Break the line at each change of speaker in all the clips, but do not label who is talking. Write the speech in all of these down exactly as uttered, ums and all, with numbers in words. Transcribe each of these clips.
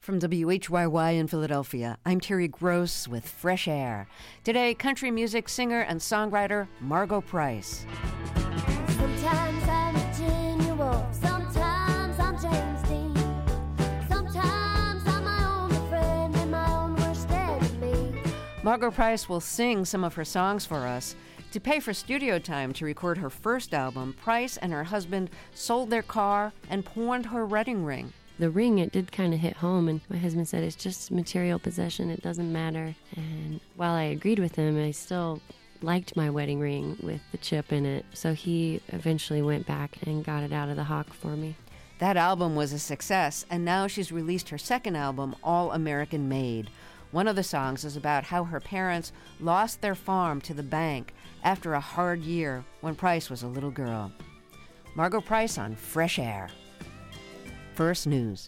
From W H Y Y in Philadelphia, I'm Terry Gross with Fresh Air. Today, country music singer and songwriter Margo Price.
Sometimes I'm Virginia Woolf, sometimes I'm James Dean, sometimes I'm my own friend and my own worst enemy.
Margo Price will sing some of her songs for us. To pay for studio time to record her first album, Price and her husband sold their car and pawned her wedding ring.
The ring, it did kind of hit home, and my husband said, it's just material possession, it doesn't matter. And while I agreed with him, I still liked my wedding ring with the chip in it, so he eventually went back and got it out of the hock for me.
That album was a success, and now she's released her second album, All American Made. One of the songs is about how her parents lost their farm to the bank after a hard year when Price was a little girl. Margo Price on Fresh Air. First News.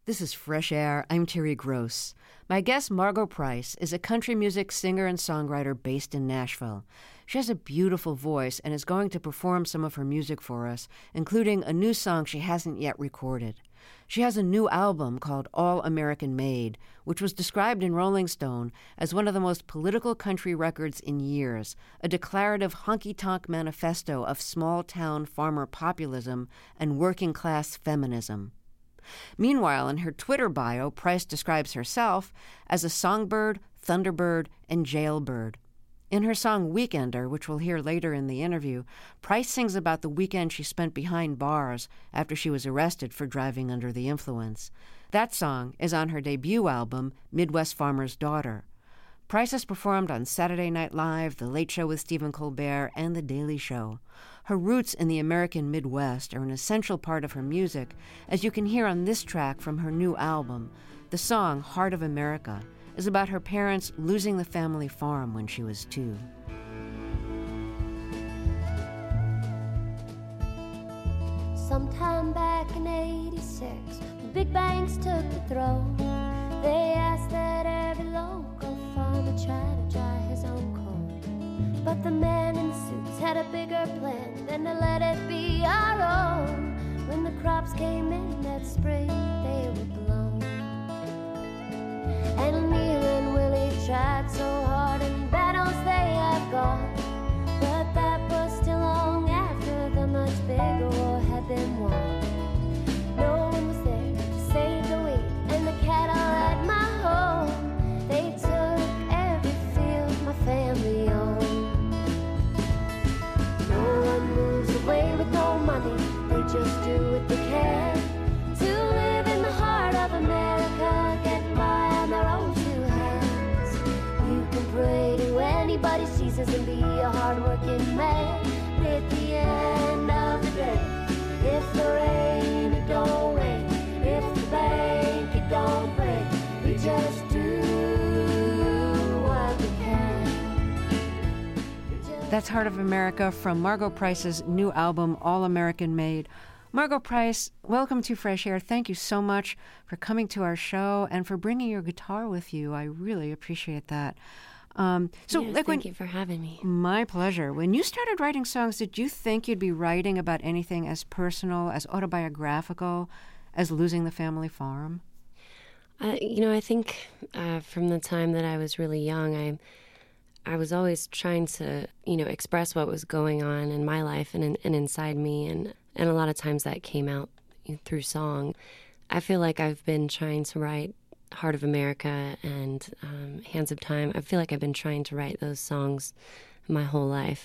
This is Fresh Air. I'm Terry Gross. My guest, Margo Price, is a country music singer and songwriter based in Nashville. She has a beautiful voice and is going to perform some of her music for us, including a new song she hasn't yet recorded. She has a new album called All American Made, which was described in Rolling Stone as one of the most political country records in years, a declarative honky-tonk manifesto of small-town farmer populism and working-class feminism. Meanwhile, in her Twitter bio, Price describes herself as a songbird, thunderbird, and jailbird. In her song Weekender, which we'll hear later in the interview, Price sings about the weekend she spent behind bars after she was arrested for driving under the influence. That song is on her debut album, Midwest Farmer's Daughter. Price has performed on Saturday Night Live, The Late Show with Stephen Colbert, and The Daily Show. Her roots in the American Midwest are an essential part of her music, as you can hear on this track from her new album. The song, Heart of America, is about her parents losing the family farm when she was two.
Sometime back in eighty-six, the big banks took the throne. They asked that every local farmer try to dry his own corn. But the man in the suits had a bigger plan than to let it be our own. When the crops came in that spring, they were blown. And Neil and Willie tried so hard in battles they have gone. But that was still long after the much bigger war had been won. No one was there to save the wheat and the cattle at my home. They took every field my family owned. No one moves away with no money, they just do what they can to live in the heart of America, get by on their own two hands. You can pray to anybody Jesus and be a hard-working man, but at the end of the day, if the rain, it don't rain. If the bank, it don't break. We just do what we can. We just
That's Heart of America from Margo Price's new album, All American Made. Margo Price, welcome to Fresh Air. Thank you so much for coming to our show and for bringing your guitar with you. I really appreciate that. Um, so,
yes,
like
thank
when,
you for having me.
My pleasure. When you started writing songs, did you think you'd be writing about anything as personal, as autobiographical as losing the family farm?
Uh, you know, I think uh, from the time that I was really young, I I was always trying to, you know, express what was going on in my life and, in, and inside me, and, and a lot of times that came out through song. I feel like I've been trying to write Heart of America and um, Hands of Time. I feel like I've been trying to write those songs my whole life.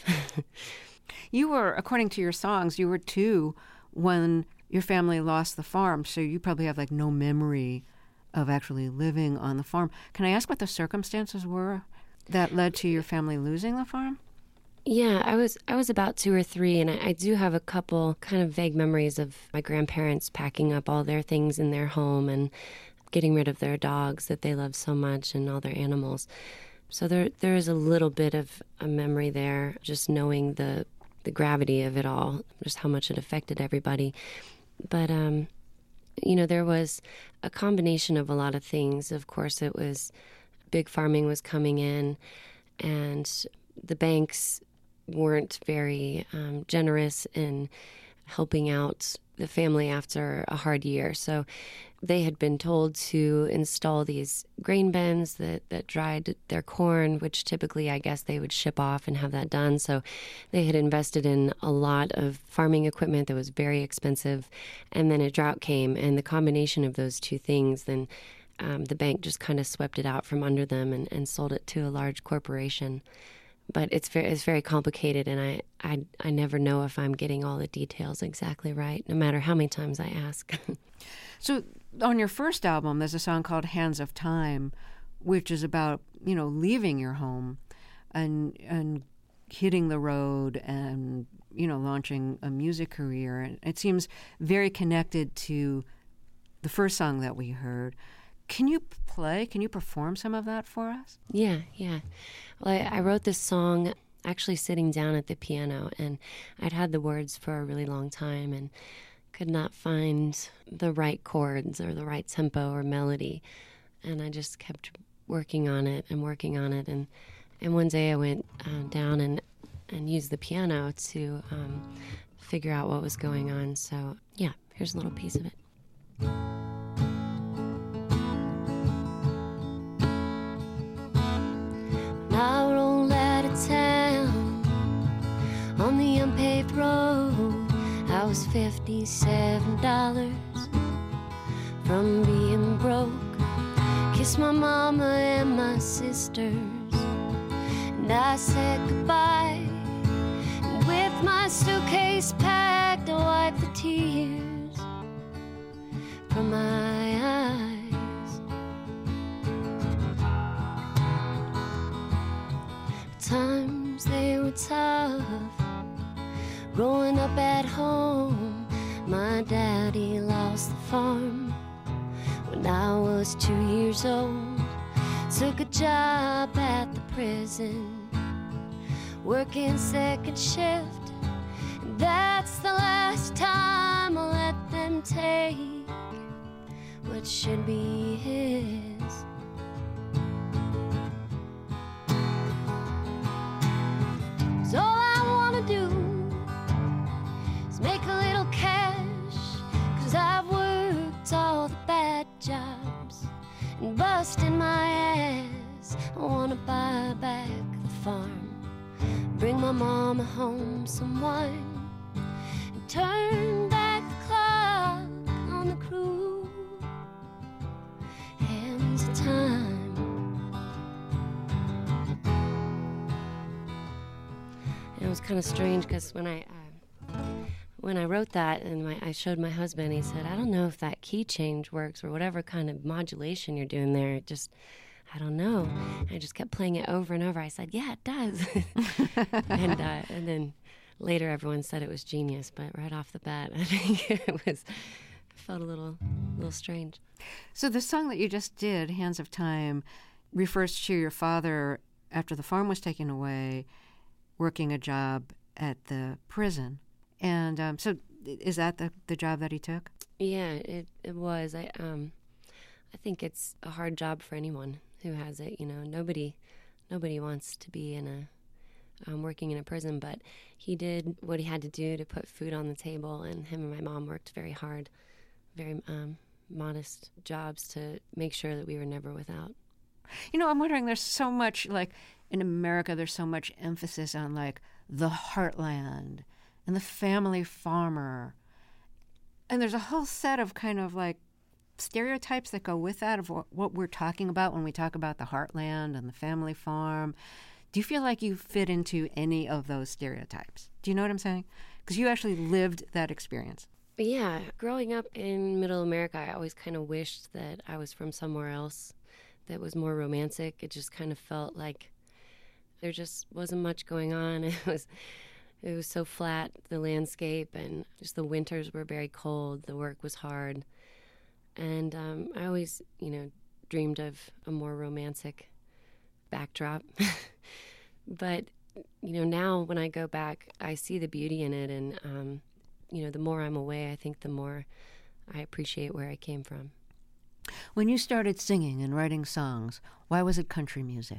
You were, according to your songs, you were two when your family lost the farm, so you probably have like no memory of actually living on the farm. Can I ask what the circumstances were that led to your family losing the farm?
Yeah, I was I was about two or three, and I, I do have a couple kind of vague memories of my grandparents packing up all their things in their home and getting rid of their dogs that they love so much and all their animals. So there there is a little bit of a memory there, just knowing the the gravity of it all, just how much it affected everybody. But, um, you know, there was a combination of a lot of things. Of course, it was big farming was coming in, and the banks weren't very um, generous in helping out the family after a hard year. So they had been told to install these grain bins that, that dried their corn, which typically, I guess, they would ship off and have that done. So they had invested in a lot of farming equipment that was very expensive. And then a drought came, and the combination of those two things, then um, the bank just kind of swept it out from under them and, and sold it to a large corporation. But it's very, it's very complicated, and I, I, I never know if I'm getting all the details exactly right, no matter how many times I ask.
So on your first album, there's a song called Hands of Time, which is about, you know, leaving your home and and hitting the road and, you know, launching a music career. And it seems very connected to the first song that we heard. Can you play, can you perform some of that for us?
Yeah, yeah. Well, I, I wrote this song actually sitting down at the piano, and I'd had the words for a really long time and could not find the right chords or the right tempo or melody. And I just kept working on it and working on it. And, and one day I went uh, down and, and used the piano to um, figure out what was going on. So, yeah, here's a little piece of it.
I rolled out of town on the unpaved road. I was fifty-seven dollars from being broke. Kissed my mama and my sisters, and I said goodbye. And with my suitcase packed, I wiped the tears from my eyes. Times they were tough, growing up at home. My daddy lost the farm when I was two years old. Took a job at the prison, working second shift. And that's the last time I'll let them take what should be his. So all I wanna do is make a little cash, 'cause I've worked all the bad jobs and busted my ass. I wanna buy back the farm, bring my mama home some wine, and turn back the clock on the cruel hands of time.
It was kind of strange because when I uh, when I wrote that and my, I showed my husband, he said, "I don't know if that key change works or whatever kind of modulation you're doing there. It just, I don't know." And I just kept playing it over and over. I said, "Yeah, it does." and uh, and then later everyone said it was genius, but right off the bat, I think it was it felt a little little strange.
So the song that you just did, Hands of Time, refers to your father after the farm was taken away, working a job at the prison. And um, so is that the, the job that he took?
Yeah, it, it was. I um, I think it's a hard job for anyone who has it. You know, nobody nobody wants to be in a um, working in a prison, but he did what he had to do to put food on the table, and him and my mom worked very hard, very um, modest jobs to make sure that we were never without.
You know, I'm wondering, there's so much, like, in America, there's so much emphasis on, like, the heartland and the family farmer. And there's a whole set of kind of, like, stereotypes that go with that of what, what we're talking about when we talk about the heartland and the family farm. Do you feel like you fit into any of those stereotypes? Do you know what I'm saying? Because you actually lived that experience.
But yeah, growing up in Middle America, I always kind of wished that I was from somewhere else that was more romantic. It just kind of felt like there just wasn't much going on. It was it was so flat, the landscape, and just the winters were very cold. The work was hard. And um, I always, you know, dreamed of a more romantic backdrop. But, you know, now when I go back, I see the beauty in it. And, um, you know, the more I'm away, I think the more I appreciate where I came from.
When you started singing and writing songs, why was it country music?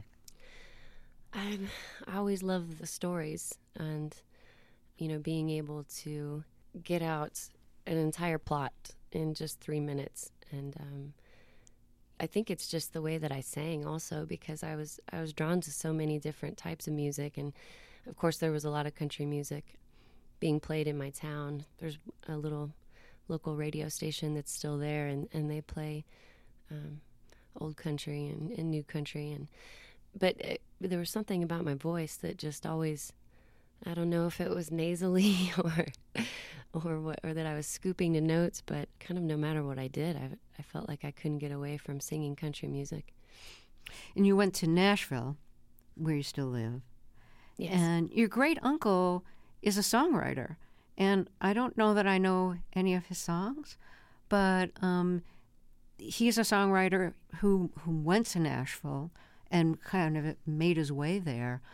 I, I always loved the stories and, you know, being able to get out an entire plot in just three minutes. And um, I think it's just the way that I sang also, because I was I was drawn to so many different types of music. And, of course, there was a lot of country music being played in my town. There's a little local radio station that's still there, and, and they play um, old country and, and new country. And But it, there was something about my voice that just always, I don't know if it was nasally or or what, or that I was scooping to notes, but kind of no matter what I did, I, I felt like I couldn't get away from singing country music.
And you went to Nashville, where you still live.
Yes.
And your great uncle is a songwriter. And I don't know that I know any of his songs, but um, he's a songwriter who, who went to Nashville and kind of made his way there.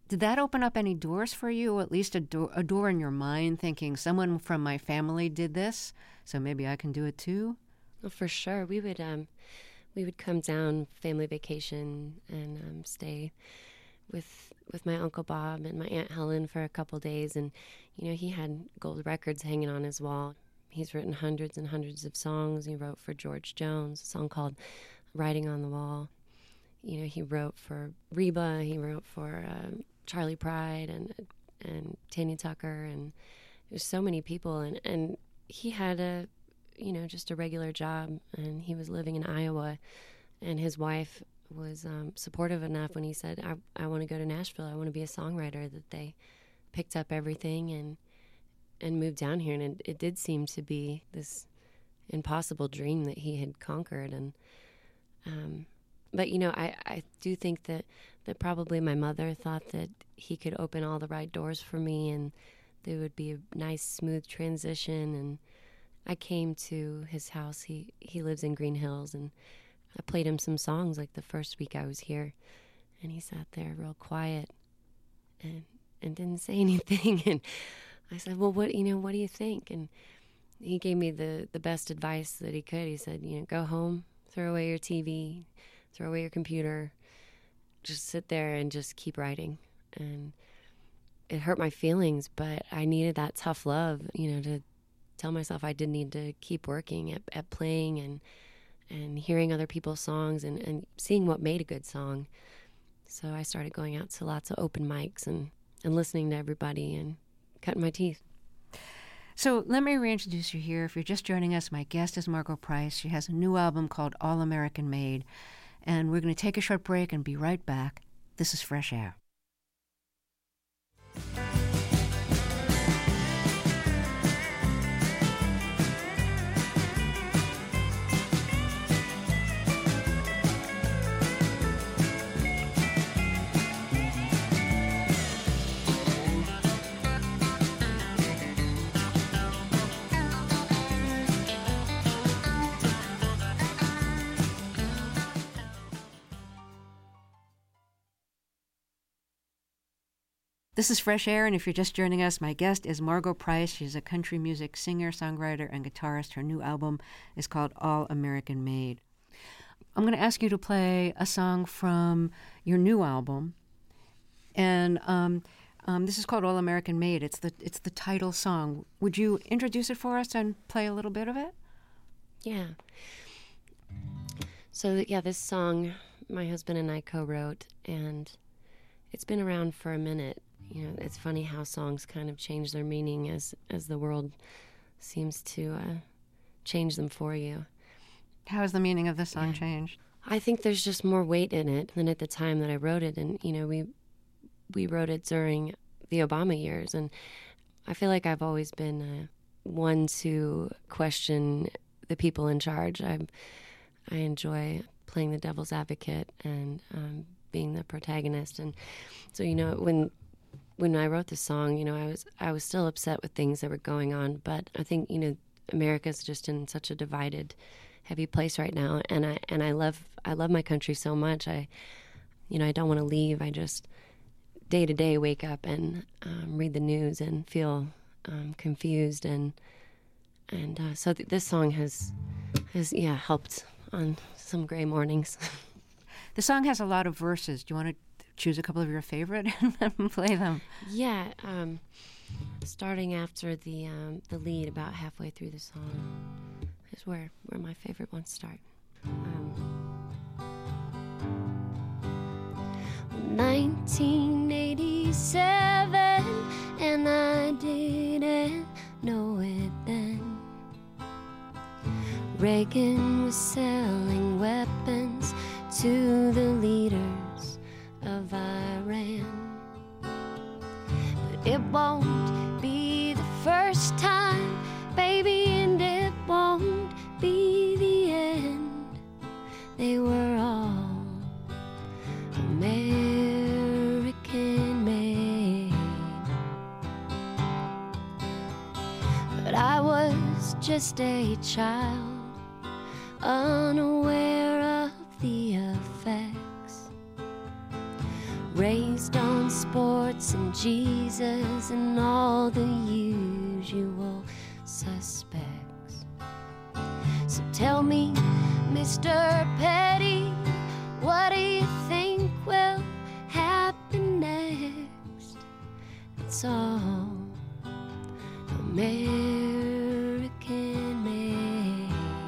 Did that open up any doors for you, or at least a door, a door in your mind, thinking someone from my family did this, so maybe I can do it too?
Well, for sure. We would um, we would come down family vacation and um, stay with with my Uncle Bob and my Aunt Helen for a couple days, and you know he had gold records hanging on his wall. He's written hundreds and hundreds of songs. He wrote for George Jones, a song called "Writing on the Wall." You know, he wrote for Reba. He wrote for um, Charlie Pride and and Tanya Tucker, and there's so many people. And, and he had a, you know, just a regular job, and he was living in Iowa, and his wife was um, supportive enough when he said, I, I want to go to Nashville. I want to be a songwriter, that they picked up everything and and moved down here. And it, it did seem to be this impossible dream that he had conquered. And um But, you know, I, I do think that, that probably my mother thought that he could open all the right doors for me and there would be a nice, smooth transition. And I came to his house. He, he lives in Green Hills, and I played him some songs like the first week I was here. And he sat there real quiet and, and didn't say anything. And I said, well, what, you know, what do you think? And he gave me the, the best advice that he could. He said, you know, go home, throw away your T V, throw away your computer, just sit there and just keep writing. And it hurt my feelings, but I needed that tough love, you know, to tell myself I did need to keep working at, at playing and and hearing other people's songs and, and seeing what made a good song. So I started going out to lots of open mics and, and listening to everybody and cutting my teeth.
So let me reintroduce you here. If you're just joining us, my guest is Margo Price. She has a new album called All American Made. And we're going to take a short break and be right back. This is Fresh Air. This is Fresh Air, and if you're just joining us, my guest is Margo Price. She's a country music singer, songwriter, and guitarist. Her new album is called All American Made. I'm going to ask you to play a song from your new album, and um, um, this is called All American Made. It's the it's the title song. Would you introduce it for us and play a little bit of it?
Yeah. So, yeah, this song my husband and I co-wrote, and it's been around for a minute. You know, it's funny how songs kind of change their meaning as, as the world seems to uh, change them for you.
How has the meaning of this song
Yeah.
changed?
I think there's just more weight in it than at the time that I wrote it. And, you know, we we wrote it during the Obama years. And I feel like I've always been uh, one to question the people in charge. I I enjoy playing the devil's advocate and um, being the protagonist. And so, you know, when when I wrote the song, you know, I was I was still upset with things that were going on. But I think, you know, America's just in such a divided, heavy place right now. And I and I love I love my country so much. I, you know, I don't want to leave. I just day to day wake up and um, read the news and feel um, confused. And and uh, so th- this song has has yeah helped on some gray mornings.
The song has a lot of verses. Do you want to choose a couple of your favorite and play them?
Yeah, um, starting after the um, the lead, about halfway through the song, is where where my favorite ones start. Um,
nineteen eighty-seven, and I didn't know it then. Reagan was selling weapons to the leaders of Iran. But it won't be the first time, baby, and it won't be the end. They were all American made. But I was just a child, unaware of the effects.
raised on sports and Jesus and all the usual suspects. So tell me, Mister Petty, what do you think will happen next? It's all American made.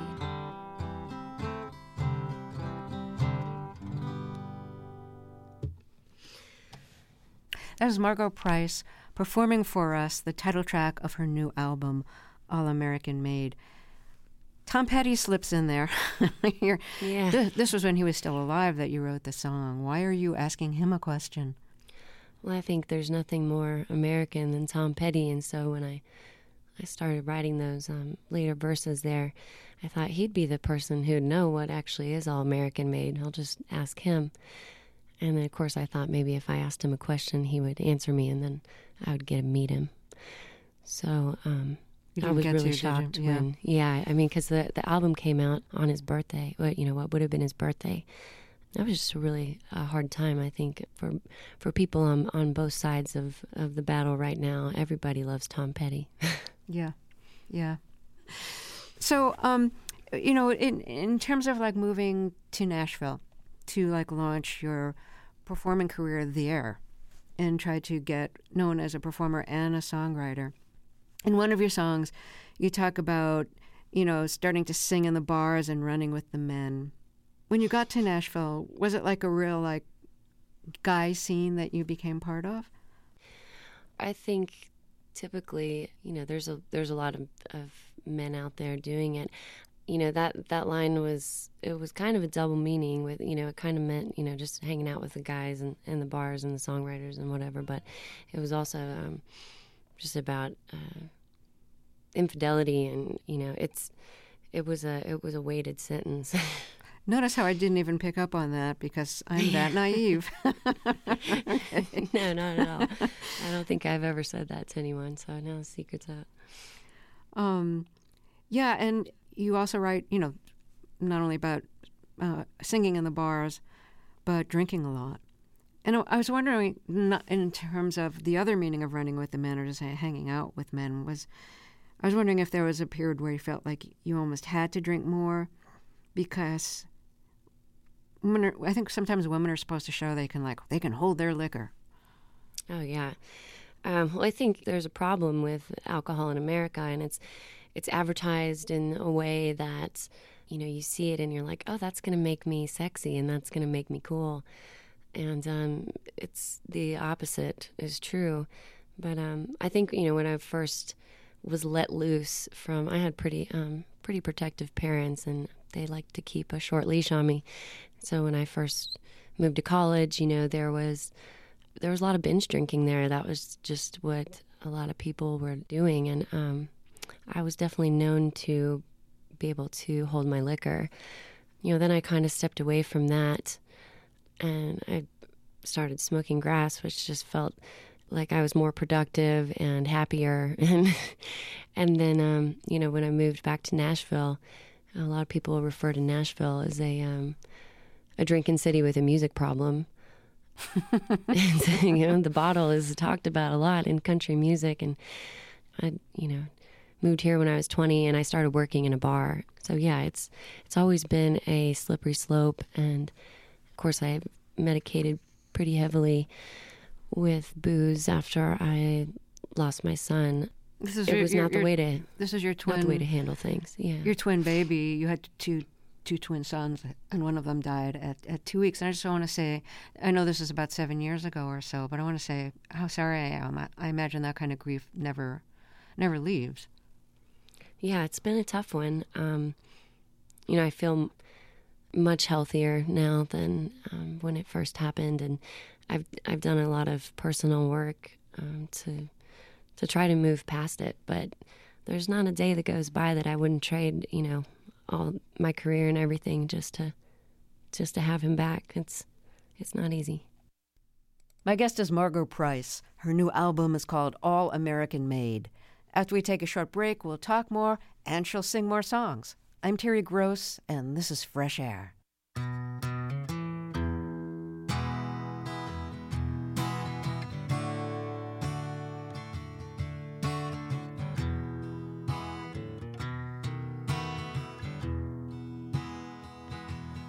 That was Margo Price performing for us the title track of her new album, All American Made. Tom Petty slips in there. Here,
Yeah.
Th- this was when he was still alive that you wrote the song. Why are you asking him a question?
Well, I think there's nothing more American than Tom Petty, and so when I, I started writing those um, later verses there, I thought he'd be the person who'd know what actually is all American made. I'll just ask him. And then, of course, I thought maybe if I asked him a question, he would answer me, and then I would get to meet him. So um,
You
I
didn't
was
get
really
to, did you?
shocked
Yeah.
when, yeah, I mean, because the, the album came out on his birthday, what, you know, what would have been his birthday. That was just a really a hard time, I think, for for people on, on both sides of, of the battle right now. Everybody loves Tom Petty.
Yeah, yeah. So, um, you know, in in terms of like moving to Nashville to like launch your performing career there and try to get known as a performer and a songwriter, in one of your songs, you talk about, you know, starting to sing in the bars and running with the men. When you got to Nashville, was it like a real like guy scene that you became part of?
I think typically, you know, there's a there's a lot of, of men out there doing it. You know, that that line was it was kind of a double meaning with, you know, it kind of meant, you know, just hanging out with the guys and, and the bars and the songwriters and whatever, but it was also um, just about uh, infidelity, and, you know, it's it was a it was a weighted sentence.
Notice how I didn't even pick up on that because I'm that naive.
No, not at all. I don't think I've ever said that to anyone, so now the secret's out.
Um, yeah, and you also write, you know, not only about uh, singing in the bars, but drinking a lot. And I was wondering, not in terms of the other meaning of running with the men or just hanging out with men, was I was wondering if there was a period where you felt like you almost had to drink more because women are, I think sometimes women are supposed to show they can like they can hold their liquor.
Oh, yeah. Um, well, I think there's a problem with alcohol in America, and it's it's advertised in a way that, you know, you see it and you're like, oh, that's going to make me sexy and that's going to make me cool. And um, it's the opposite is true. But um, I think, you know, when I first was let loose from, I had pretty um, pretty protective parents, and they liked to keep a short leash on me. So when I first moved to college, you know, there was there was a lot of binge drinking there. That was just what a lot of people were doing, and um, I was definitely known to be able to hold my liquor. You know, then I kind of stepped away from that, and I started smoking grass, which just felt like I was more productive and happier. And and then, um, you know, when I moved back to Nashville, a lot of people refer to Nashville as a um, a drinking city with a music problem. And, you know, the bottle is talked about a lot in country music, and I, you know, moved here when I was twenty, and I started working in a bar. So yeah, it's it's always been a slippery slope, and of course I medicated pretty heavily with booze after I lost my son.
This is
it
your,
was
your,
not the
your,
way to
This is your twin.
not the way to handle things. Yeah,
Your twin baby. You had two two twin sons, and one of them died at, at two weeks. And I just want to say, I know this is about seven years ago or so, but I want to say how sorry I am. I, I imagine that kind of grief never never leaves.
Yeah, it's been a tough one. Um, you know, I feel much healthier now than um, when it first happened, and I've I've done a lot of personal work um, to to try to move past it. But there's not a day that goes by that I wouldn't trade, you know, all my career and everything just to just to have him back. It's it's not easy.
My guest is Margo Price. Her new album is called All American Made. After we take a short break, we'll talk more, and she'll sing more songs. I'm Terry Gross, and this is Fresh Air.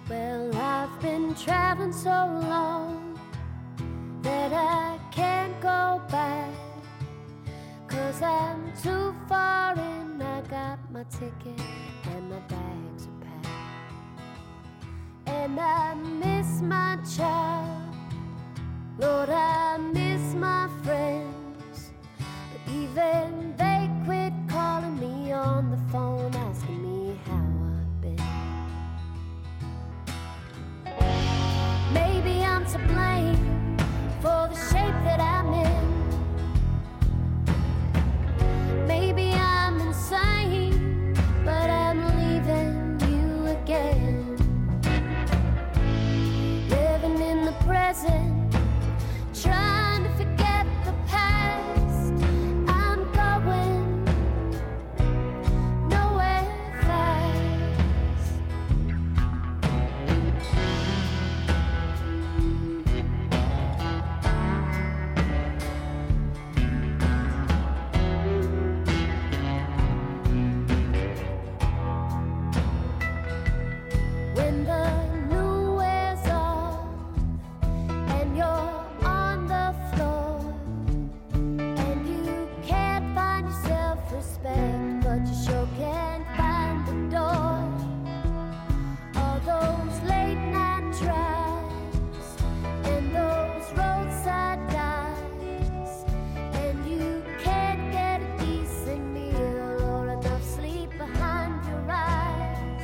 Well, I've been traveling so long that I can't go back, 'cause I'm too far in. I got my ticket and my bags are packed, and I miss my child. Lord, I miss my friends, but even they quit calling me on the phone, asking me how I've been. Maybe I'm to blame for the shape that I'm in. Maybe I'm insane, but I'm leaving you again. Living in the present, trying to forget the past. I'm going nowhere fast. When the new wears off and you're on the floor, and you can't find your self-respect, but you sure can't find the door. All those late night drives and those roadside dives, and you can't get a decent meal or enough sleep behind your eyes.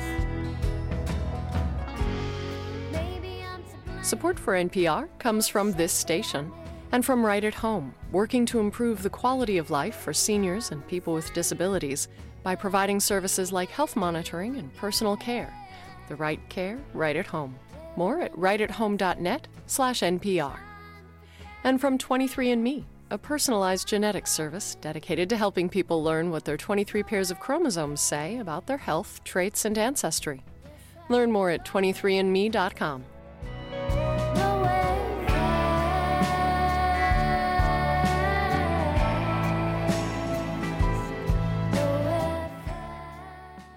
Maybe I'm to blame.
Support for N P R comes from this station and from Right at Home, working to improve the quality of life for seniors and people with disabilities by providing services like health monitoring and personal care. The right care, right at home. More at right at home dot net slash N P R. And from twenty-three and me, a personalized genetics service dedicated to helping people learn what their twenty-three pairs of chromosomes say about their health, traits, and ancestry. Learn more at twenty-three and me dot com.
Nowhere fast. Nowhere fast.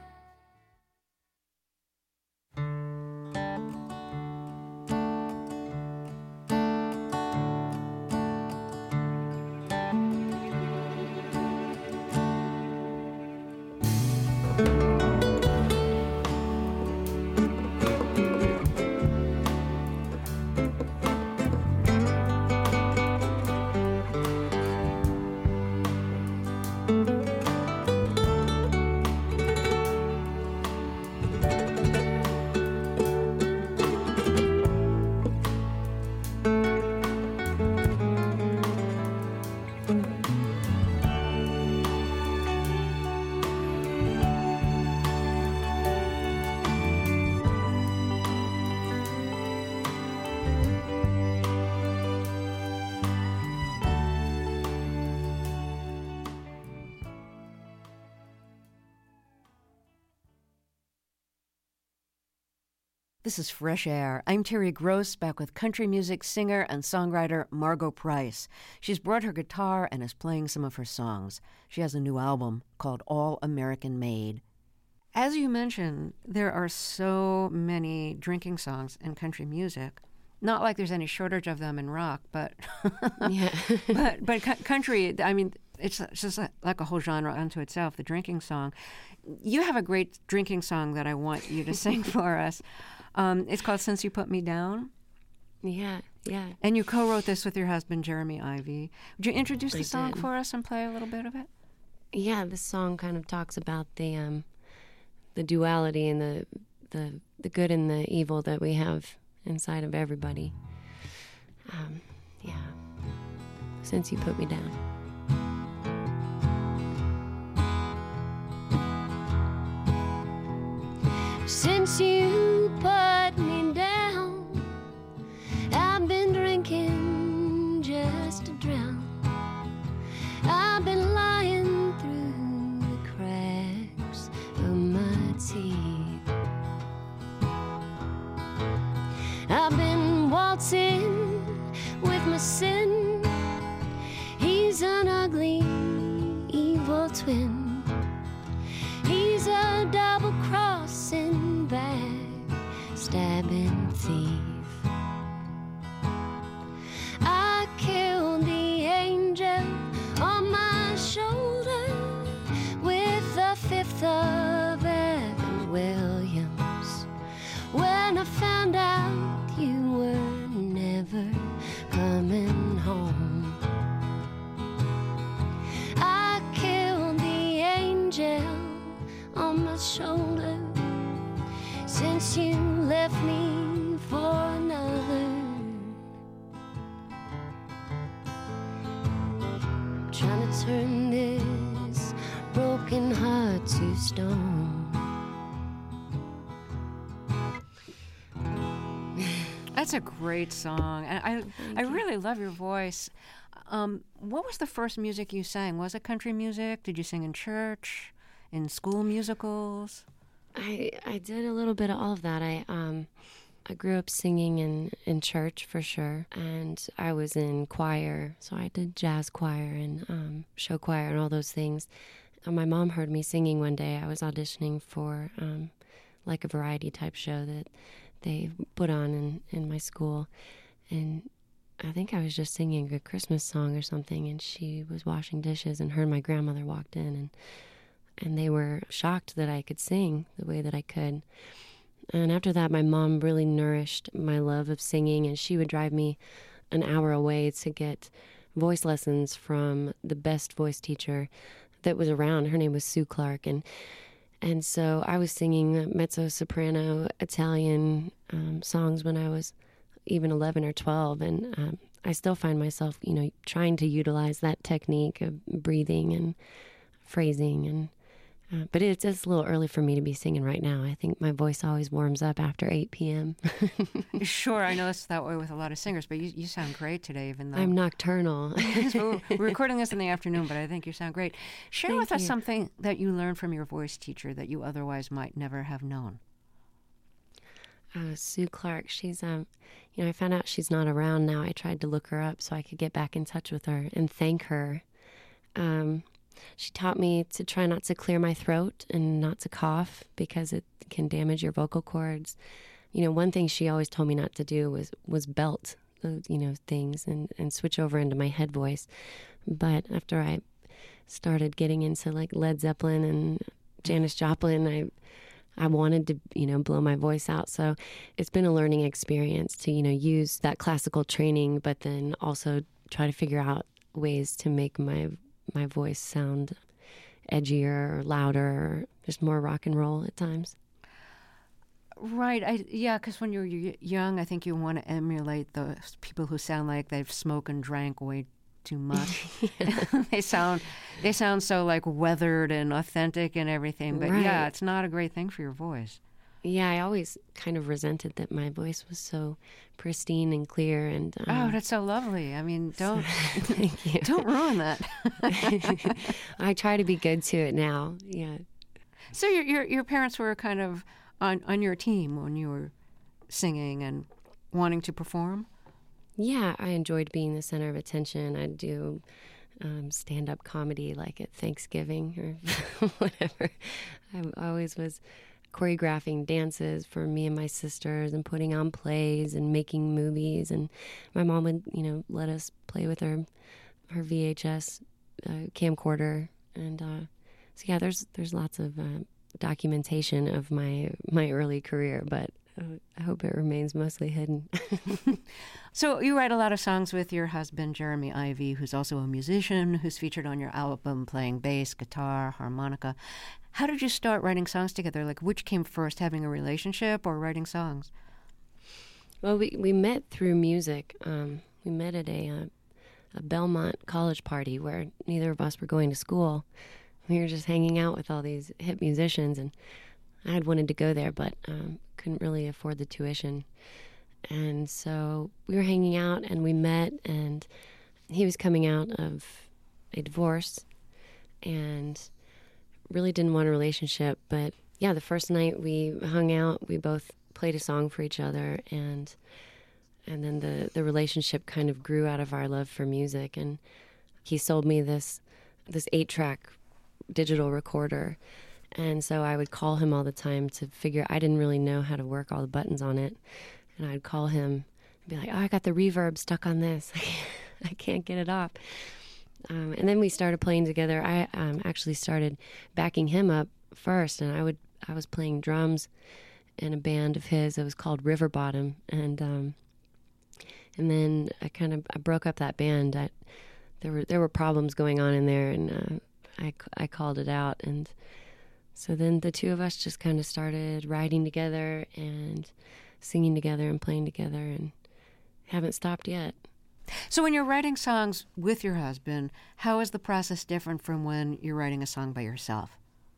This is Fresh Air. I'm Terry Gross, back with country music singer and songwriter Margo Price. She's brought her guitar and is playing some of her songs. She has a new album called All American Made. As you mentioned, there are so many drinking songs in country music. Not like there's any shortage of them in rock, but
Yeah.
but but cu- country, I mean, it's just like a whole genre unto itself, the drinking song. You have a great drinking song that I want you to sing for us. Um, it's called Since You Put Me Down.
Yeah, yeah.
And you co-wrote this with your husband, Jeremy Ivy. Would you introduce
I
the song
did.
for us and play a little bit of it?
Yeah, this song kind of talks about the um, the duality and the the the good and the evil that we have inside of everybody. Um, yeah. Since You Put Me Down.
Since you put me down, I've been drinking just to drown. I've been lying through the cracks of my teeth. I've been waltzing with my sin. He's an ugly, evil twin. He's a double-crossing bag, stab
thief.
I killed the angel on my shoulder with the fifth of Evan Williams. When I found out you were never coming home, I killed the angel on my shoulder since you left me for another. I'm trying to turn this broken heart to stone.
That's a great song. And I I really love your voice. Um, what was the first music you sang? Was it country music? Did you sing in church, in school musicals?
I I did a little bit of all of that. I um I grew up singing in, in church for sure, and I was in choir, so I did jazz choir and um, show choir and all those things. And my mom heard me singing one day. I was auditioning for um, like a variety type show that they put on in, in my school, and I think I was just singing a Christmas song or something, and she was washing dishes and heard my grandmother walked in, and and they were shocked that I could sing the way that I could. And after that, my mom really nourished my love of singing, and she would drive me an hour away to get voice lessons from the best voice teacher that was around. Her name was Sue Clark, and and so I was singing mezzo-soprano Italian um, songs when I was even eleven or twelve, and um, I still find myself, you know, trying to utilize that technique of breathing and phrasing, and uh, but it's just a little early for me to be singing right now. I think my voice always warms up after eight p.m.
Sure, I know it's that way with a lot of singers, but you, you sound great today, even though...
I'm nocturnal.
we're, we're recording this in the afternoon, but I think you sound great. Share
Thank
with us
you.
something that you learned from your voice teacher that you otherwise might never have known.
Uh, Sue Clark, she's, um, you know, I found out she's not around now. I tried to look her up so I could get back in touch with her and thank her. Um, she taught me to try not to clear my throat and not to cough because it can damage your vocal cords. You know, one thing she always told me not to do was, was belt, uh, you know, things and, and switch over into my head voice. But after I started getting into like Led Zeppelin and Janis Joplin, I I wanted to, you know, blow my voice out. So it's been a learning experience to, you know, use that classical training, but then also try to figure out ways to make my my voice sound edgier or louder or just more rock and roll at times.
Right. I, yeah, because when you're y- young, I think you want to emulate those people who sound like they've smoked and drank way too much. they sound they sound so like weathered and authentic and everything. But
Right.
yeah, it's not a great thing for your voice.
Yeah, I always kind of resented that my voice was so pristine and clear. And um,
Oh, that's so lovely. I mean, don't
thank you.
don't ruin that.
I try to be good to it now. Yeah.
So your your your parents were kind of on on your team when you were singing and wanting to perform?
Yeah, I enjoyed being the center of attention. I'd do um, stand-up comedy like at Thanksgiving or whatever. I always was choreographing dances for me and my sisters and putting on plays and making movies. And my mom would, you know, let us play with her her V H S uh, camcorder. And uh, so, yeah, there's there's lots of uh, documentation of my my early career, but uh, I hope it remains mostly hidden.
So you write a lot of songs with your husband, Jeremy Ivy, who's also a musician, who's featured on your album playing bass, guitar, harmonica. How did you start writing songs together? Like, which came first, having a relationship or writing songs?
Well, we, we met through music. Um, we met at a, uh, a Belmont college party where neither of us were going to school. We were just hanging out with all these hip musicians, and I had wanted to go there, but um, couldn't really afford the tuition. And so we were hanging out, and we met, and he was coming out of a divorce and really didn't want a relationship. But yeah, the first night we hung out, we both played a song for each other, and and then the, the relationship kind of grew out of our love for music. And he sold me this this eight-track digital recorder, and so I would call him all the time to figure. I didn't really know how to work all the buttons on it. and I'd call him and be like, oh, I got the reverb stuck on this. I can't get it off. Um, and then we started playing together. I um, actually started backing him up first, and I would I was playing drums in a band of his that was called River Bottom, and um, and then I kind of I broke up that band. I, there were there were problems going on in there, and uh, I I called it out, and so then the two of us just kind of started writing together and singing together and playing together, and haven't stopped yet.
So when you're writing songs with your husband, how is the process different from when you're writing a song by yourself?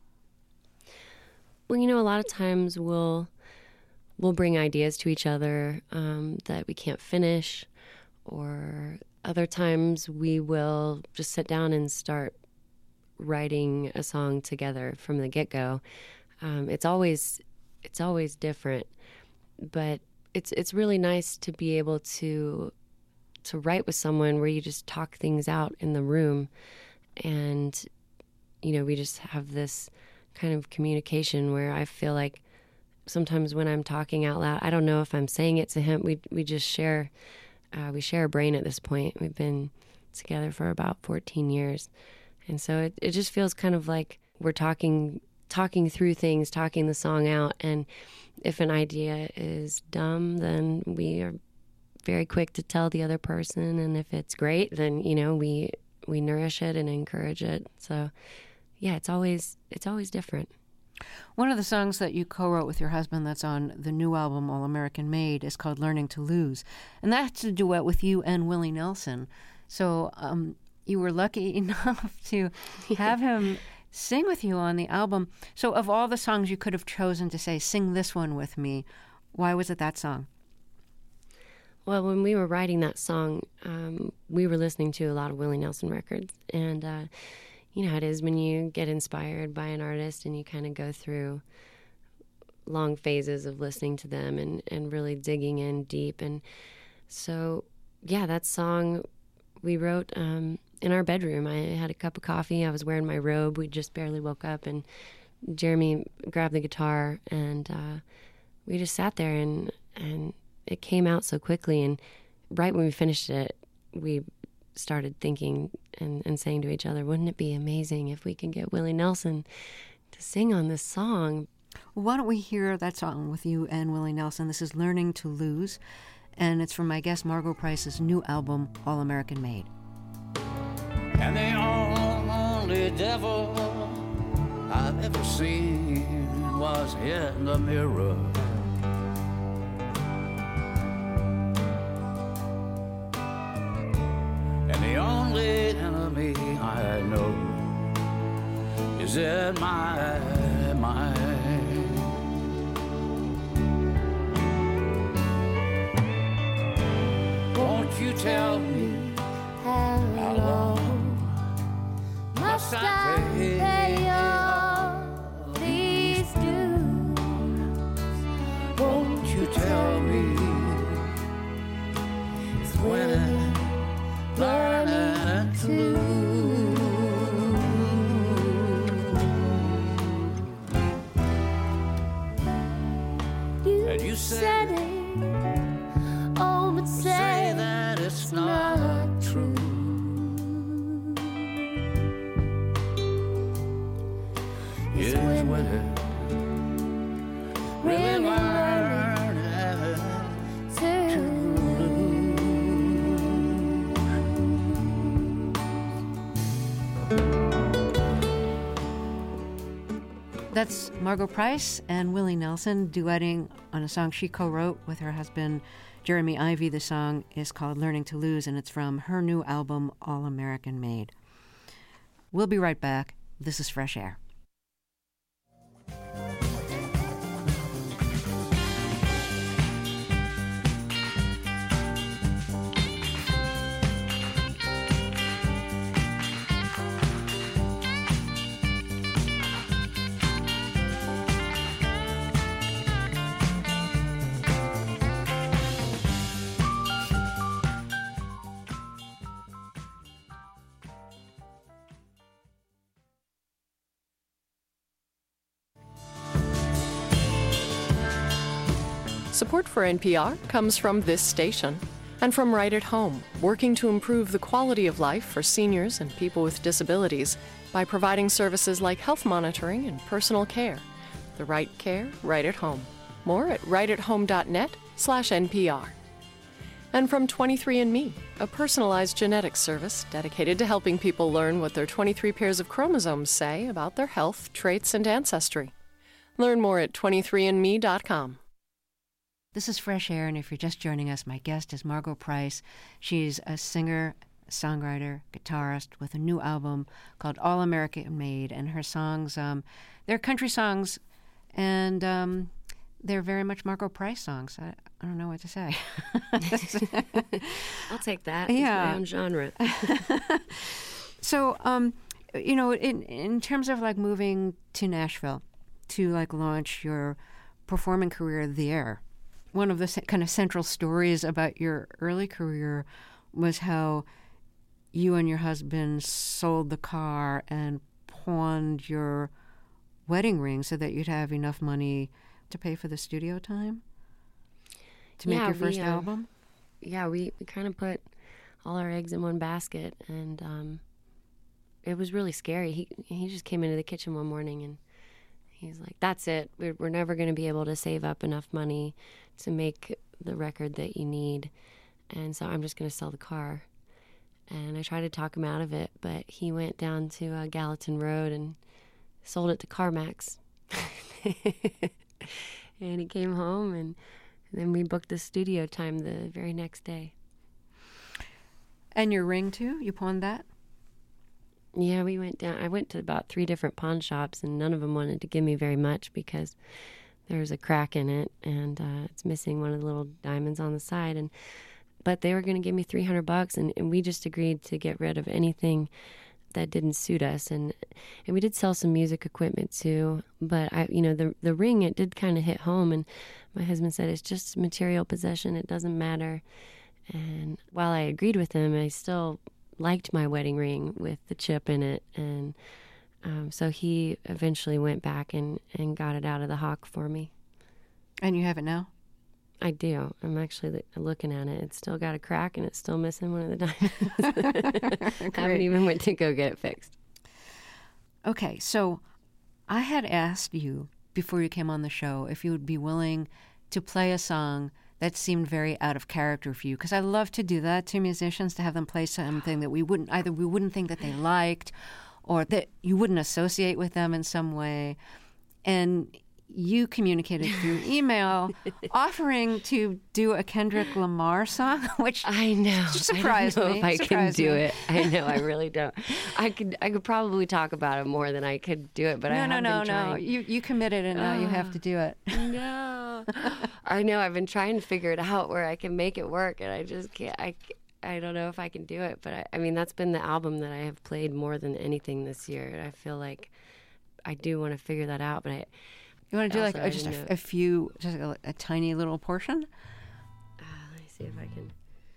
Well, you know, a lot of times we'll we'll bring ideas to each other um, that we can't finish, or other times we will just sit down and start writing a song together from the get-go. Um, it's always it's always different, but it's it's really nice to be able to to write with someone where you just talk things out in the room, and you know, we just have this kind of communication where I feel like sometimes when I'm talking out loud, I don't know if I'm saying it to him. We we just share uh, we share a brain at this point. We've been together for about fourteen years, and so it it just feels kind of like we're talking talking through things, talking the song out. And if an idea is dumb, then we are very quick to tell the other person, and if it's great, then you know we we nourish it and encourage it. So yeah, it's always it's always different.
One of the songs that you co-wrote with your husband that's on the new album All American Made is called Learning to Lose, and that's a duet with you and Willie Nelson. So um, you were lucky enough to have him sing with you on the album. So of all the songs you could have chosen to say, sing this one with me, why was it that song?
Well, when we were writing that song, um, we were listening to a lot of Willie Nelson records. And uh, you know how it is when you get inspired by an artist and you kind of go through long phases of listening to them and, and really digging in deep. And so, yeah, that song we wrote um, in our bedroom. I had a cup of coffee. I was wearing my robe. We just barely woke up, and Jeremy grabbed the guitar, and uh, we just sat there, and and it came out so quickly. And right when we finished it, we started thinking and, and saying to each other, wouldn't it be amazing if we could get Willie Nelson to sing on this song?
Well, why don't we hear that song with you and Willie Nelson? This is Learning to Lose, and it's from my guest Margo Price's new album, All American Made.
And the only devil I've ever seen was in the mirror. And the only enemy I know is in my mind. Won't you tell me how long must I pay all these dues? Won't you tell me it's when learning to lose? You, and you said, said it, oh, but say, say that it's not, not true. It's when, when it really learning to
That's Margo Price and Willie Nelson duetting on a song she co-wrote with her husband, Jeremy Ivy. The song is called Learning to Lose, and it's from her new album, All American Made. We'll be right back. This is Fresh Air.
Support for N P R comes from this station and from Right at Home, working to improve the quality of life for seniors and people with disabilities by providing services like health monitoring and personal care. The right care, right at home. More at rightathome.net slash NPR. And from twenty-three and me, a personalized genetics service dedicated to helping people learn what their twenty-three pairs of chromosomes say about their health, traits, and ancestry. Learn more at twenty-three and me dot com.
This is Fresh Air, and if you're just joining us, my guest is Margo Price. She's a singer, songwriter, guitarist with a new album called All American Made, and her songs, um, they're country songs, and um, they're very much Margo Price songs. I, I don't know what to say.
I'll take that.
Yeah.
It's my own genre.
So, um, you know, in in terms of like moving to Nashville to like launch your performing career there, one of the c- kind of central stories about your early career was how you and your husband sold the car and pawned your wedding ring so that you'd have enough money to pay for the studio time to make
Yeah,
your first
we, uh,
album?
Yeah, we, we kind of put all our eggs in one basket, and um, it was really scary. He he just came into the kitchen one morning, and he's like, that's it. We're, we're never going to be able to save up enough money to make the record that you need, and so I'm just going to sell the car. And I tried to talk him out of it, but he went down to uh, Gallatin Road and sold it to CarMax. And he came home, and then we booked the studio time the very next day.
And your ring, too? You pawned that?
Yeah, we went down. I went to about three different pawn shops, and none of them wanted to give me very much because there's a crack in it, and uh, it's missing one of the little diamonds on the side. And but they were going to give me three hundred bucks, and, and we just agreed to get rid of anything that didn't suit us. And and we did sell some music equipment too. But I, you know, the the ring, it did kind of hit home. And my husband said, it's just material possession. It doesn't matter. And while I agreed with him, I still liked my wedding ring with the chip in it. And um, so he eventually went back and, and got it out of the hock for me.
And you have it now?
I do. I'm actually looking at it. It's still got a crack, and it's still missing one of the diamonds. I haven't even went to go get it fixed.
Okay, so I had asked you before you came on the show if you would be willing to play a song that seemed very out of character for you, because I love to do that to musicians, to have them play something that we wouldn't either we wouldn't think that they liked, or that you wouldn't associate with them in some way. And you communicated through email offering to do a Kendrick Lamar song, which
I know
surprised
I don't know
me.
if I
surprised
can do
me.
it. I know I really don't. I could I could probably talk about it more than I could do it, but
no,
I have
no,
been
no,
trying.
no. You you committed, and now you have to do it.
No, I know. I've been trying to figure it out where I can make it work, and I just can't. I, I don't know if I can do it, but I, I mean that's been the album that I have played more than anything this year. I feel like I do want to figure that out, but I.
You want to do
Also,
like
I
a, just
didn't
a, a few, just a, a tiny little portion?
Uh, let me see if I can.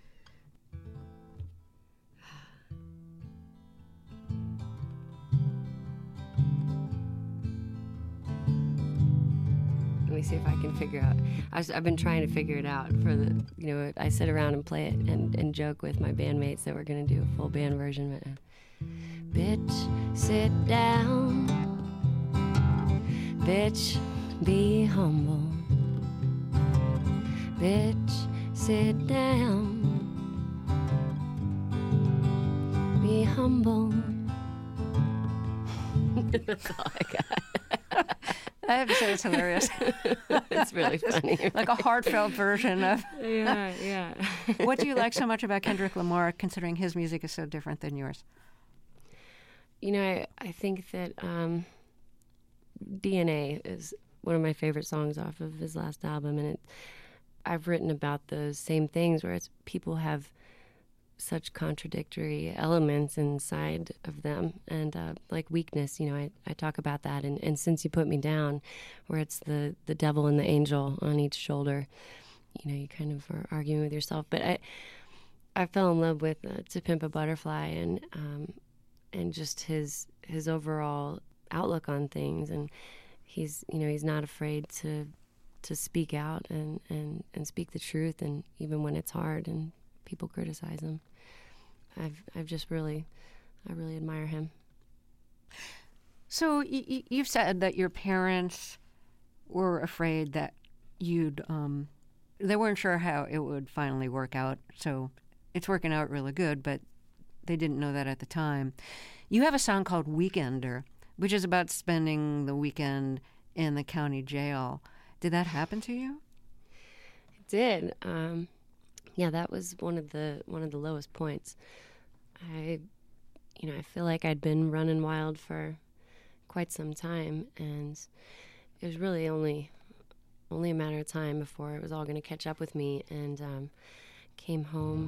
Let me see if I can figure out. I was, I've been trying to figure it out for the, you know, I sit around and play it and, and joke with my bandmates that we're going to do a full band version. But, uh, bitch, sit down. Bitch, be humble. Bitch, sit down. Be humble. That's all I got.
That episode is hilarious.
It's really funny.
Like a heartfelt version of.
Yeah, yeah.
What do you like so much about Kendrick Lamar, considering his music is so different than yours?
You know, I, I think that um, D N A is one of my favorite songs off of his last album, and it, I've written about those same things where it's people have such contradictory elements inside of them, and uh, like weakness, you know, I, I talk about that, and, and Since You Put Me Down, where it's the, the devil and the angel on each shoulder, you know, you kind of are arguing with yourself. But I I fell in love with uh, To Pimp a Butterfly, and um, and just his his overall outlook on things, and he's, you know, he's not afraid to to speak out and, and, and speak the truth, and even when it's hard and people criticize him. I've I've just really, I really admire him.
So y- y- you've said that your parents were afraid that you'd, um, they weren't sure how it would finally work out. So it's working out really good, but they didn't know that at the time. You have a song called Weekender, which is about spending the weekend in the county jail. Did that happen to you?
It did. Um, yeah, that was one of the one of the lowest points. I, you know, I feel like I'd been running wild for quite some time, and it was really only only a matter of time before it was all going to catch up with me. And um, came home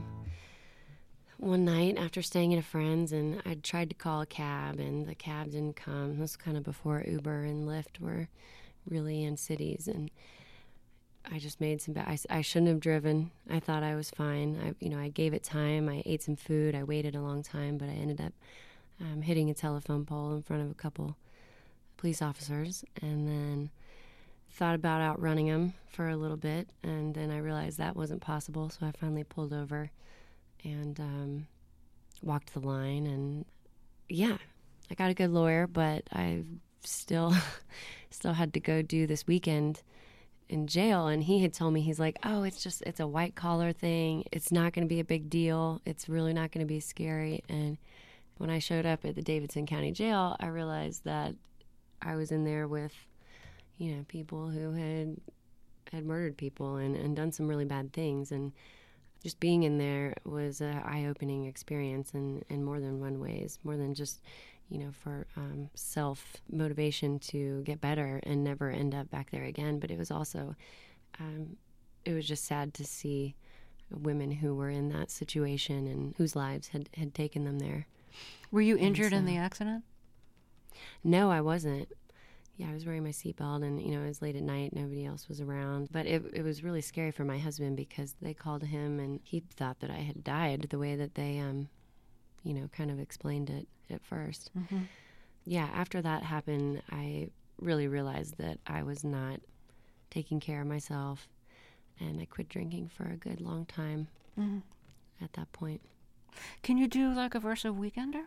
one night after staying at a friend's, and I tried to call a cab, and the cab didn't come. This was kind of before Uber and Lyft were really in cities, and I just made some bad, I, I shouldn't have driven. I thought I was fine. I, you know, I gave it time. I ate some food. I waited a long time, but I ended up um, hitting a telephone pole in front of a couple police officers, and then thought about outrunning them for a little bit, and then I realized that wasn't possible, so I finally pulled over and um, walked the line, and yeah, I got a good lawyer, but I still still had to go do this weekend in jail. And he had told me, he's like, oh, it's just, it's a white collar thing. It's not going to be a big deal. It's really not going to be scary. And when I showed up at the Davidson County Jail, I realized that I was in there with, you know, people who had had murdered people and, and done some really bad things. And just being in there was an eye-opening experience in, in more than one ways, more than just, you know, for um, self-motivation to get better and never end up back there again. But it was also, um, it was just sad to see women who were in that situation and whose lives had, had taken them there.
Were you injured
so,
in the accident?
No, I wasn't. Yeah, I was wearing my seatbelt, and, you know, it was late at night. Nobody else was around. But it it was really scary for my husband because they called him, and he thought that I had died the way that they, um, you know, kind of explained it at first. Mm-hmm. Yeah, after that happened, I really realized that I was not taking care of myself, and I quit drinking for a good long time mm-hmm. at that point.
Can you do, like, a verse of Weekender?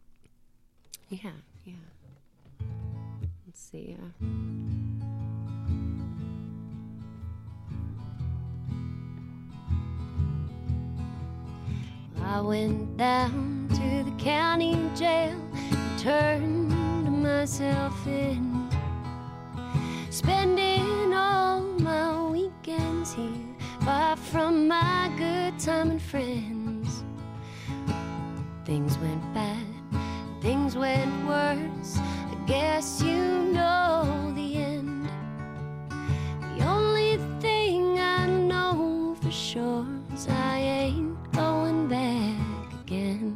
Yeah, yeah. Let's see. Uh...
I went down to the county jail and turned myself in, spending all my weekends here, far from my good time and friends. Things went bad, things went worse. I guess you know the end. The only thing I know for sure is I ain't going back again.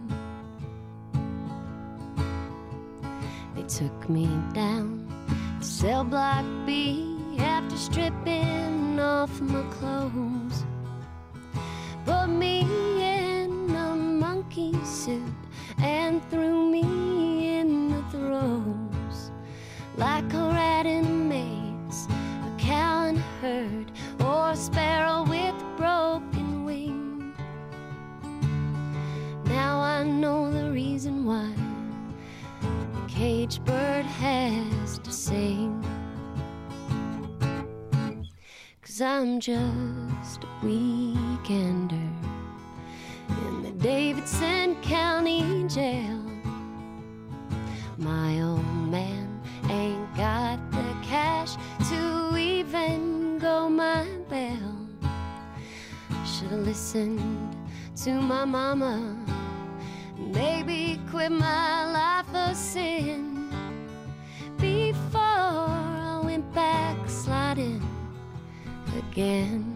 They took me down to cell block B after stripping off my clothes. Put me in a monkey suit and threw me in the throes, like a rat in a maze, a cow in a herd, or a sparrow with a broken wing. Now I know the reason why the caged bird has to sing, 'cause I'm just a weekender in the Davidson County Jail. My old man ain't got the cash to even go my bail. Should've listened to my mama, maybe quit my life of sin before I went back sliding again.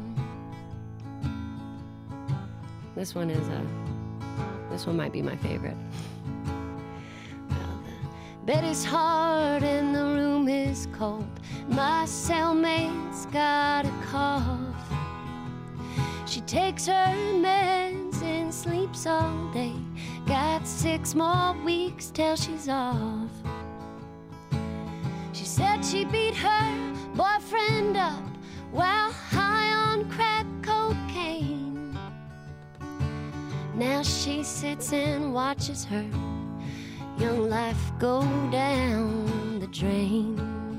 This one is a, this one might be my favorite.
Well, the bed is hard and the room is cold. My cellmate's got a cough. She takes her meds and sleeps all day. Got six more weeks till she's off. She said she beat her boyfriend up while high on crack cocaine. Now she sits and watches her young life go down the drain.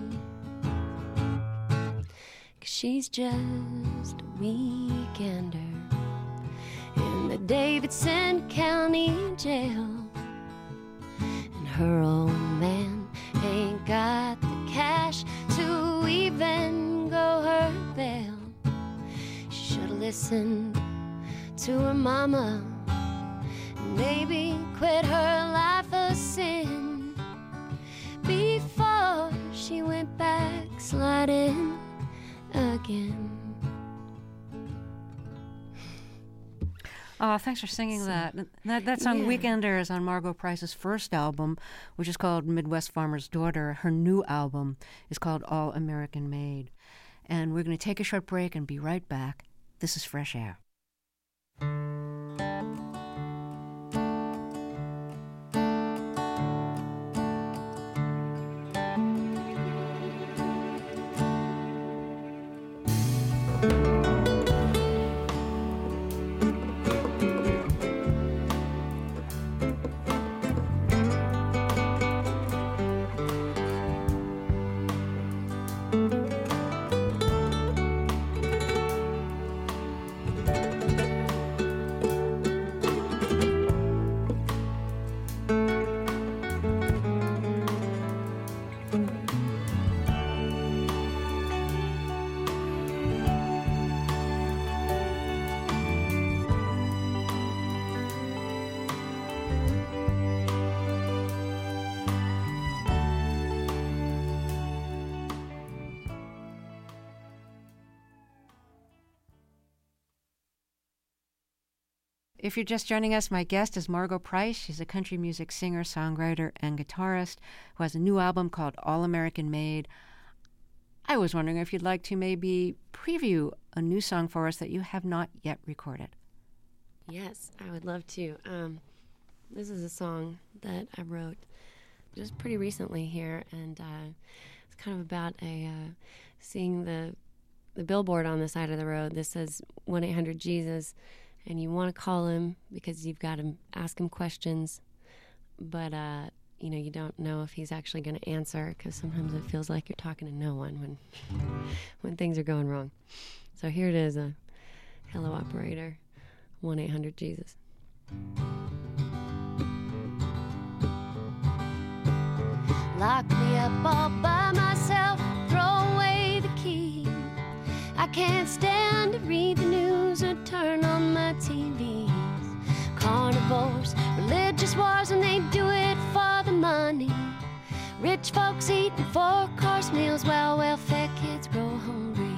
'Cause she's just a weekender in the Davidson County Jail. And her old man ain't got the cash to even go her bail. She should've listened to her mama, maybe quit her life of sin before she went back sliding again.
Oh, thanks for singing so, that. That, that song, yeah. Weekender, is on Margo Price's first album, which is called Midwest Farmer's Daughter. Her new album is called All American Made. And we're going to take a short break and be right back. This is Fresh Air. If you're just joining us, my guest is Margo Price. She's a country music singer, songwriter, and guitarist who has a new album called All American Made. I was wondering if you'd like to maybe preview a new song for us that you have not yet recorded.
Yes, I would love to. Um, this is a song that I wrote just pretty recently here, and uh, it's kind of about a uh, seeing the the billboard on the side of the road that says one eight hundred Jesus. And you want to call him because you've got to ask him questions, but uh, you know you don't know if he's actually going to answer, because sometimes it feels like you're talking to no one when when things are going wrong. So here it is, a uh, hello operator, one eight hundred Jesus.
Lock me up all by myself, throw away the key. I can't stand to read the news or turn on my T Vs. Carnivores, religious wars, and they do it for the money. Rich folks eating four-course meals while welfare kids grow hungry.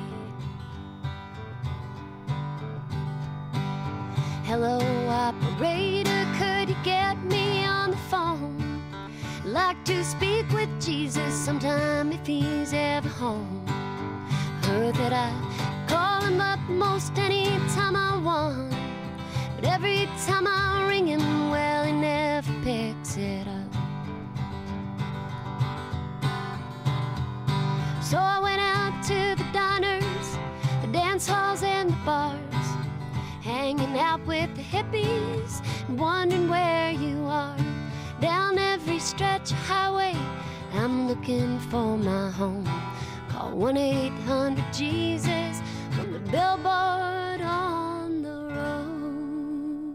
Hello, operator, could you get me on the phone? Like to speak with Jesus sometime if he's ever home. Heard that I call him up most any time I want, but every time I ring him, well, he never picks it up. So I went out to the diners, the dance halls and the bars, hanging out with the hippies and wondering where you are. Down every stretch of highway, I'm looking for my home. Call one eight hundred Jesus from the billboard on the road.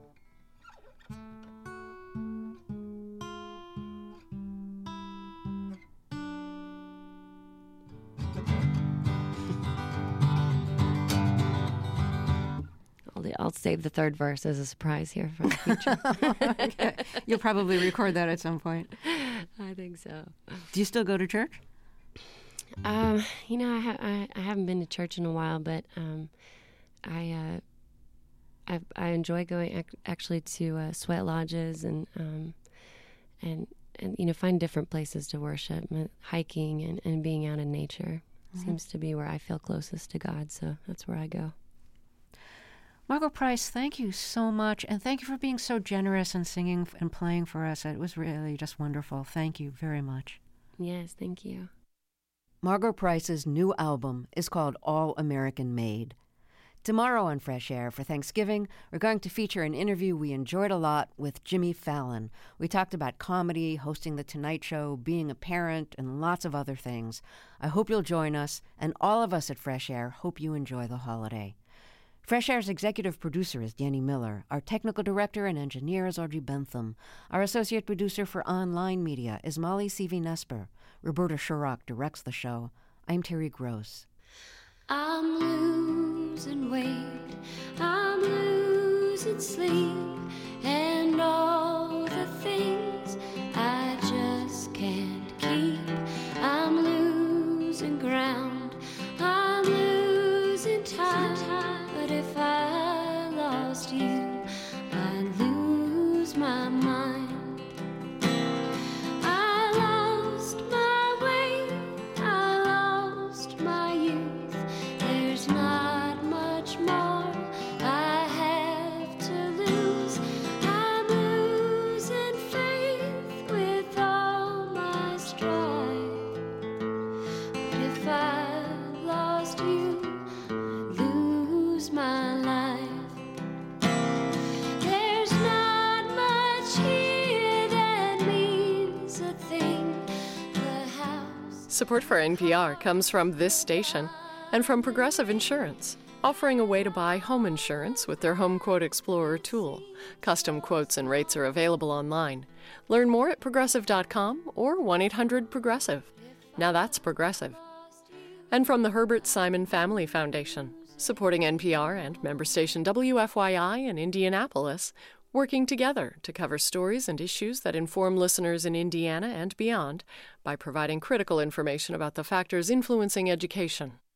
I'll, I'll save the third verse as a surprise here for the future.
Okay. You'll probably record that at some point.
I think so.
Do you still go to church?
Um, you know, I, ha- I I haven't been to church in a while, but um, I uh, I I enjoy going ac- actually to uh, sweat lodges and um, and and you know find different places to worship. Hiking and, and being out in nature mm-hmm. seems to be where I feel closest to God, so that's where I go.
Margo Price, thank you so much, and thank you for being so generous and singing and playing for us. It was really just wonderful. Thank you very much.
Yes, thank you.
Margo Price's new album is called All American Made. Tomorrow on Fresh Air for Thanksgiving, we're going to feature an interview we enjoyed a lot with Jimmy Fallon. We talked about comedy, hosting The Tonight Show, being a parent, and lots of other things. I hope you'll join us, and all of us at Fresh Air hope you enjoy the holiday. Fresh Air's executive producer is Danny Miller. Our technical director and engineer is Audrey Bentham. Our associate producer for online media is Molly Seavey-Nesper. Roberta Shurrock directs the show. I'm Terry Gross.
I'm losing weight, I'm losing sleep, and all the things I just can't keep. I'm losing ground, I'm losing time, but if I lost you, I'd lose my mind. I lost my way, I lost my youth. There's not much more I have to lose. I'm losing faith with all my strife. But if I lost you, I'd lose my life. There's not much here that means a thing. The house.
Support for N P R comes from this station and from Progressive Insurance, offering a way to buy home insurance with their Home Quote Explorer tool. Custom quotes and rates are available online. Learn more at progressive dot com or one eight hundred progressive. Now that's Progressive. And from the Herbert Simon Family Foundation, supporting N P R and member station W F Y I in Indianapolis, working together to cover stories and issues that inform listeners in Indiana and beyond by providing critical information about the factors influencing education.